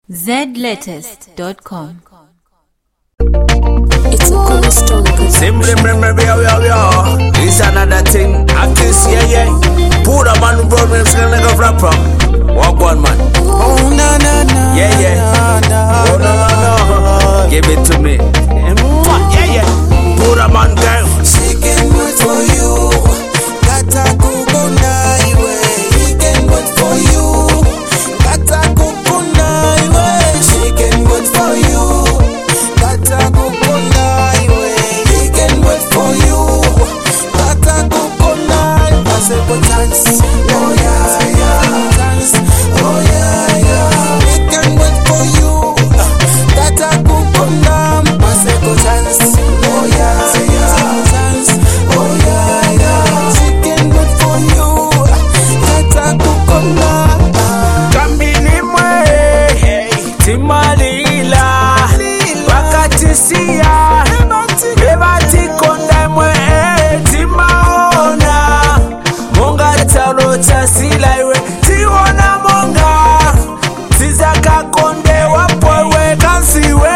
zlatest.com. It's a cornerstone. Simply remember, yo. It's another thing. I can see, yeah. Put a man who brought me like a rapper. Walk one man. Oh, na. Yeah. Oh, no. Give it to me. Yeah. Put a man girl. She can wait for you. Kata kukuna iwe. He can wait for you. Kata kukuna iwe. She can wait for you. Kata kukuna iwe. He can wait for you. Kata kukuna iwe. Possible chance. Oh yeah. Chance. Oh yeah. He can wait for you. Kata kukuna. Possible chance. Oh yeah. Chance. Oh yeah. She can wait for you. Kata kukuna. Kambini mwe Timalila Wakati siya Ebati konda mwe Timaona Monga taro chasila iwe Tiwana monga Tizaka konde wapowe kansiwe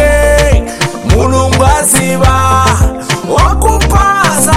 Mulunga ziba Wakupasa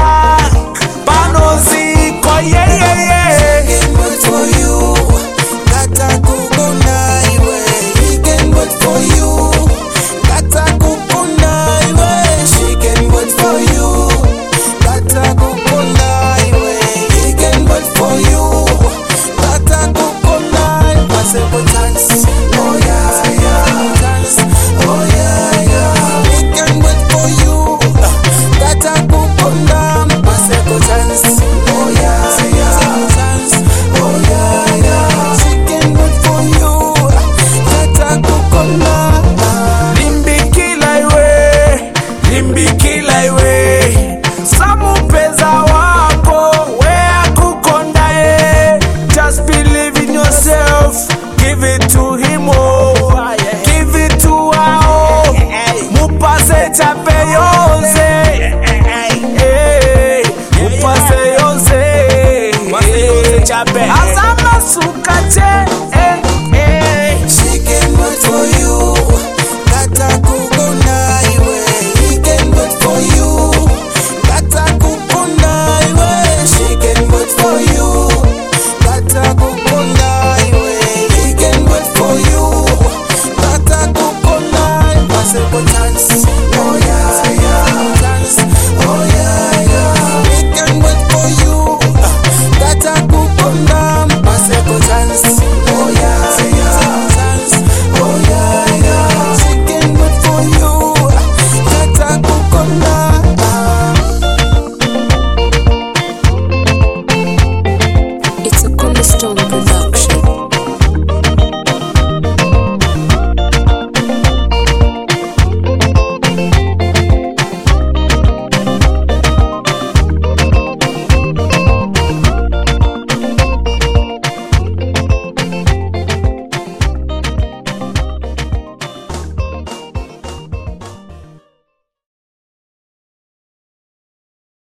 Panozi kwa He can wait for you. Kata kukuna iwe. He can wait for you. Kata kukuna iwe. She can wait for you. Kata kukuna iwe. He can wait for you. Kata kukuna iwe. Possible chance. Oh yeah. Chance. Oh yeah. He can wait for you. Kata kukuna. Possible chance. Oh yeah. Chance. Oh yeah. She can wait for you. Kata kukuna. Limbikila iwe Samu peza wako Wea kukonda ye Just believe in yourself Give it to him oh Give it to her oh Mupase chape yonze Mupase yonze Azama sukache